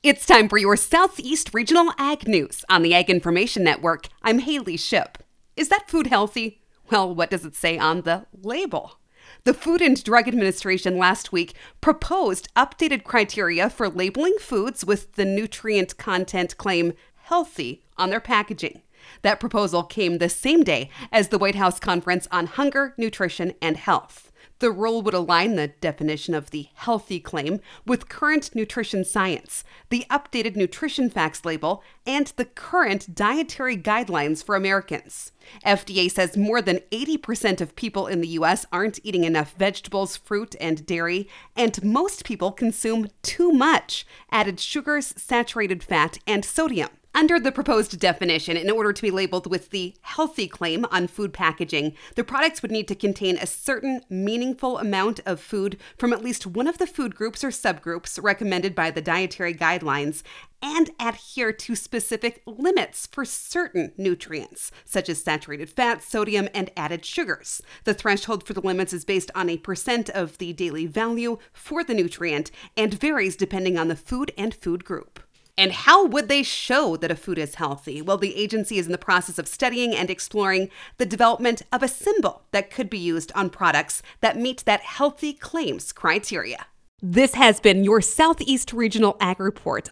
It's time for your Southeast Regional Ag News on the Ag Information Network. I'm Haley Ship. Is that food healthy? Well, what does it say on the label? The Food and Drug Administration last week proposed updated criteria for labeling foods with the nutrient content claim healthy on their packaging. That proposal came the same day as the White House Conference on Hunger, Nutrition, and Health. The rule would align the definition of the healthy claim with current nutrition science, the updated nutrition facts label, and the current dietary guidelines for Americans. FDA says more than 80% of people in the U.S. aren't eating enough vegetables, fruit, and dairy, and most people consume too much added sugars, saturated fat, and sodium. Under the proposed definition, in order to be labeled with the healthy claim on food packaging, the products would need to contain a certain meaningful amount of food from at least one of the food groups or subgroups recommended by the dietary guidelines and adhere to specific limits for certain nutrients, such as saturated fat, sodium, and added sugars. The threshold for the limits is based on a percent of the daily value for the nutrient and varies depending on the food and food group. And how would they show that a food is healthy? Well, the agency is in the process of studying and exploring the development of a symbol that could be used on products that meet that healthy claims criteria. This has been your Southeast Regional Ag Report